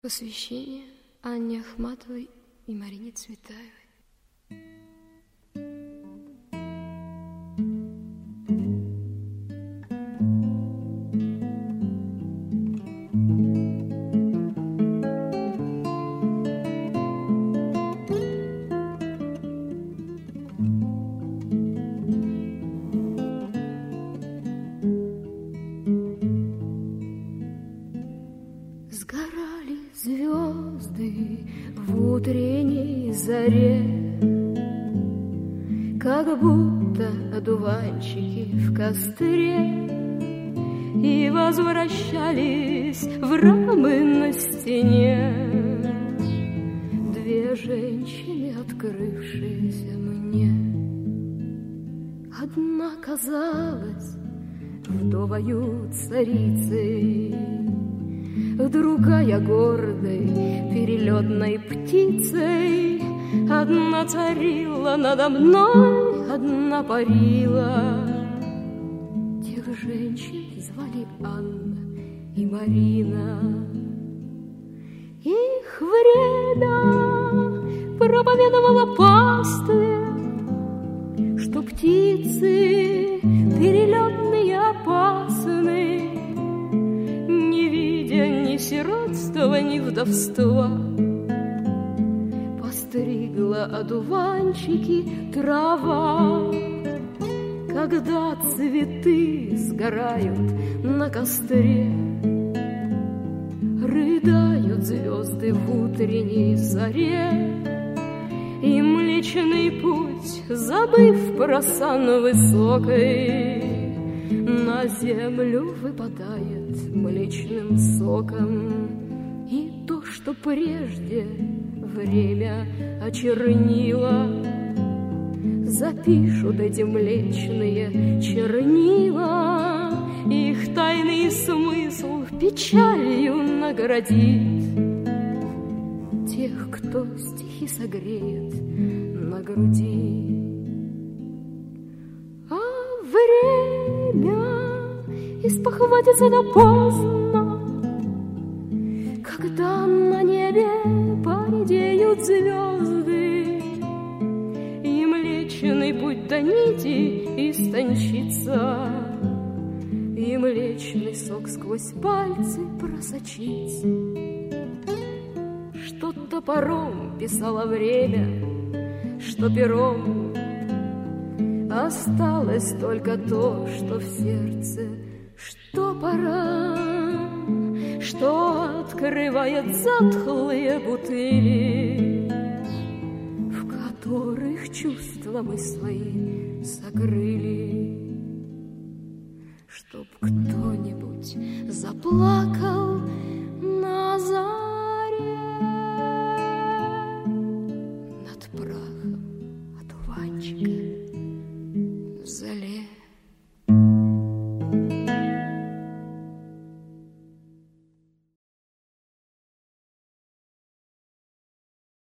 Посвящение Анне Ахматовой и Марине Цветаевой. Сгорали звезды в утренней заре, как будто одуванчики в костре, и возвращались в рамы на стене две женщины, открывшиеся мне. Одна казалась вдовою царицей, другая гордой перелетной птицей. Одна царила надо мной, одна парила. Тех женщин звали Анна и Марина. Их время проповедовало пастве, что птицы перелетные опасны, ни сиротства, ни вдовства. Постригла одуванчики трава, когда цветы сгорают на костре. Рыдают звезды в утренней заре, и Млечный Путь, забыв про сан высокой, на землю выпадает млечным соком. И то, что прежде время очернило, запишут эти млечные чернила. Их тайный смысл печалью наградит тех, кто стихи согреет на груди. А время испохватится да поздно, когда на небе поредеют звезды, и Млечный Путь до нити истончится, и млечный сок сквозь пальцы просочится. Что топором писало время, что пером, осталось только то, что в сердце, что пора, что открывает затхлые бутыли, в которых чувства мы свои сокрыли. Чтоб кто-нибудь заплакал